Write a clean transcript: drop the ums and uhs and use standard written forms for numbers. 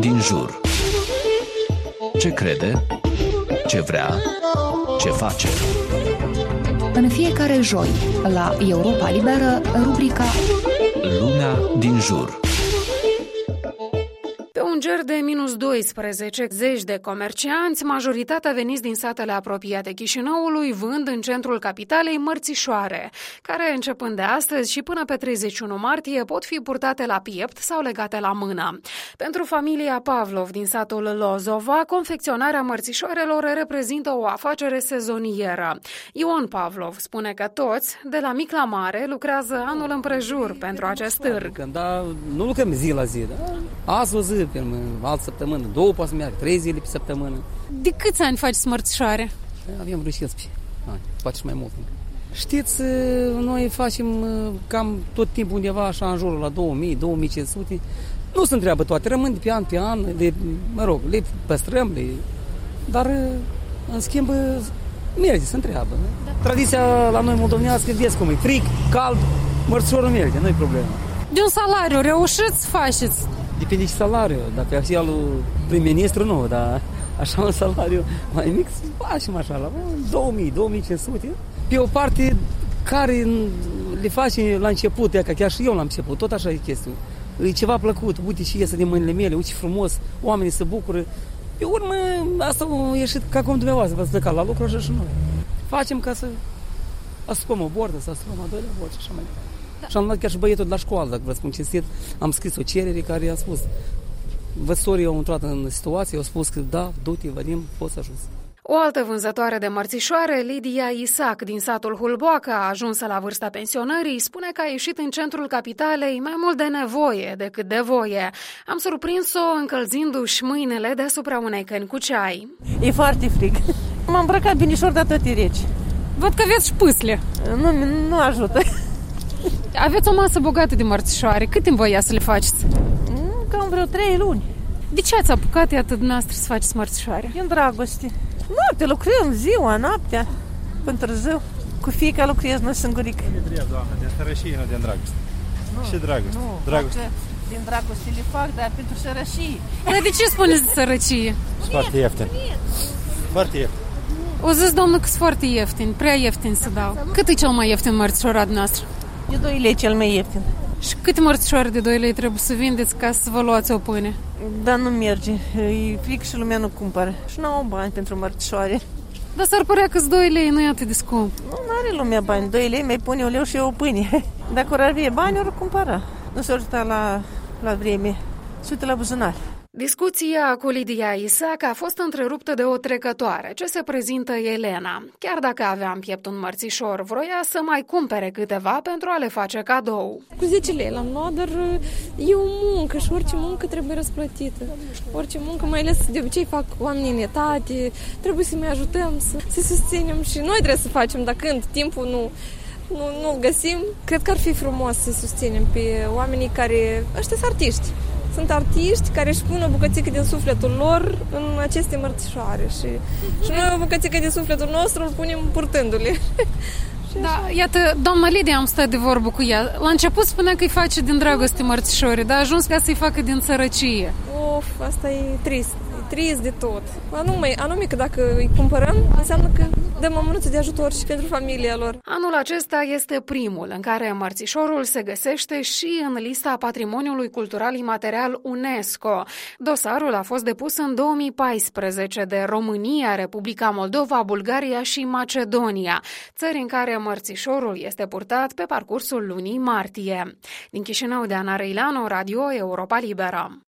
din jur. Ce crede, ce vrea, ce face. În fiecare joi, la Europa Liberă, rubrica Lumea din jur. Pe un ger de -12, zeci de comercianți, majoritatea veniți din satele apropiate Chișinăului, vând în centrul capitalei mărțișoare, care, începând de astăzi și până pe 31 martie, pot fi purtate la piept sau legate la mână. Pentru familia Pavlov din satul Lozova, confecționarea mărțișoarelor reprezintă o afacere sezonieră. Ion Pavlov spune că toți, de la mic la mare, lucrează anul împrejur pentru acest târg. Da, nu lucrăm zi la zi, da? Azi o zi, pe altă săptămână, 2 poate să meargă, 3 zile pe săptămână. De câți ani faceți mărțișoare? Avem vreo 16 ani, poate și mai mult. Știți, noi facem cam tot timpul undeva așa în jurul la 2000-2500. Nu se întreabă toate, rămân de pe an, le păstrăm, dar în schimb merge, se întreabă. Da? Tradiția la noi moldovenească, vezi cum e, frig, cald, mărțișorul merge, nu-i problemă. De un salariu reușiți să faceți? Depinde de salariu, dacă oficialul prim-ministru nu, dar așa un salariu mai mic, facem așa, la 2000-2500. Pe o parte care le face la început, că chiar și eu la început, tot așa e chestia. E ceva plăcut, uite și iese din mâinile mele, uite frumos, oamenii se bucură. Pe urmă, asta a ieșit ca cum dumneavoastră, v-ați plecat la lucru așa și noi. Facem ca să asupăm o bordă, să asupăm a doilea bord și așa mai departe. Da. Și am luat chiar și băietul de la școală, dacă vă spun cinstit, am scris o cerere care a spus, văzătorii au intrat în situație, au spus că da, du-te, vedem, poți să ajuns. O altă vânzătoare de mărțișoare, Lidia Isac, din satul Hulboaca, ajunsă la vârsta pensionării, spune că a ieșit în centrul capitalei mai mult de nevoie decât de voie. Am surprins-o încălzindu-și mâinile deasupra unei căni cu ceai. E foarte frig. M-am îmbrăcat binișor, dar tot e reci. Văd că aveți și pâsle. Nu ajută. Aveți o masă bogată de mărțișoare. Cât timp voia să le faceți? Cam vreo 3 luni. De ce ați apucat atât dumneavoastră să faceți mărțișoare? În dragoste. Noapte lucrăm, ziua, noaptea, până târziu. Cu fiica lucrez, nu singuric. Nu trebuie, doamnă, din sărășie, nu din dragoste. Și dragoste. Nu, dragoste. Din dragoste le fac, dar pentru sărășie. Dar de ce spuneți de sărăcie? Foarte ieftin. Foarte ieftin. O zis domnul că sunt foarte ieftin, prea ieftin să dau. Cât e cel mai ieftin mărțișorat noastră? De 2 lei cel mai ieftin. Și câte mărțișoare de 2 lei trebuie să vindeți ca să vă luați o pâine? Dar nu merge. E fric și lumea nu cumpără. Și nu au bani pentru mărțișoare. Dar s-ar părea că 2 lei nu e atât de scump. Nu are lumea bani. 2 lei mai pune 1 leu și o pâine. Dacă ori avea bani, ori cumpăra. Nu s-o ajuta la vreme. Se uită la buzunar. Discuția cu Lidia Isac a fost întreruptă de o trecătoare, ce se prezintă Elena. Chiar dacă avea în piept un mărțișor, vroia să mai cumpere câteva pentru a le face cadou. Cu 10 lei l-am luat, dar e o muncă și orice muncă trebuie răsplătită. Orice muncă, mai ales de obicei fac oamenii în etate, trebuie să-i mai ajutăm, să susținem și noi trebuie să facem, dar când timpul nu găsim, cred că ar fi frumos să susținem pe oamenii care, ăștia sunt artiști. Sunt artiști care își pun o bucățică din sufletul lor în aceste mărțișoare și noi o bucățică din sufletul nostru îl punem purtându-le. Da, iată, doamna Lidia am stat de vorbă cu ea. La început spunea că îi face din dragoste mărțișoare, dar a ajuns ca să-i facă din sărăcie. Of, asta e trist. E trist de tot. Anume că dacă îi cumpărăm, înseamnă că dăm o mânuță de ajutor și pentru familia lor. Anul acesta este primul în care mărțișorul se găsește și în lista Patrimoniului Cultural Imaterial UNESCO. Dosarul a fost depus în 2014 de România, Republica Moldova, Bulgaria și Macedonia, țări în care mărțișorul este purtat pe parcursul lunii martie. Din Chișinău, de Ana Răileanu, Radio Europa Liberă.